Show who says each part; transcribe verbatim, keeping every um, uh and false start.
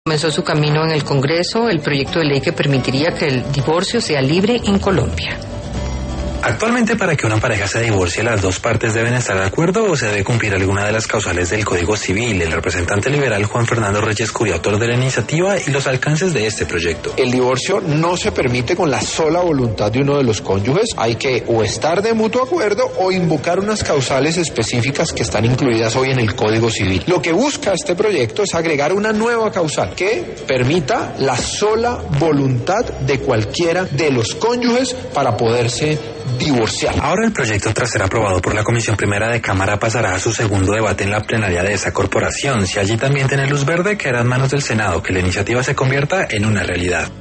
Speaker 1: Comenzó su camino en el Congreso el proyecto de ley que permitiría que el divorcio sea libre en Colombia.
Speaker 2: Actualmente, para que una pareja se divorcie, las dos partes deben estar de acuerdo o se debe cumplir alguna de las causales del Código Civil. El representante liberal Juan Fernando Reyes Curia, autor de la iniciativa, y los alcances de este proyecto.
Speaker 3: El divorcio no se permite con la sola voluntad de uno de los cónyuges. Hay que o estar de mutuo acuerdo o invocar unas causales específicas que están incluidas hoy en el Código Civil. Lo que busca este proyecto es agregar una nueva causal que permita la sola voluntad de cualquiera de los cónyuges para poderse divorciar.
Speaker 2: Ahora el proyecto, tras ser aprobado por la Comisión Primera de Cámara, pasará a su segundo debate en la plenaria de esa corporación. Si allí también tiene luz verde, quedará en manos del Senado que la iniciativa se convierta en una realidad.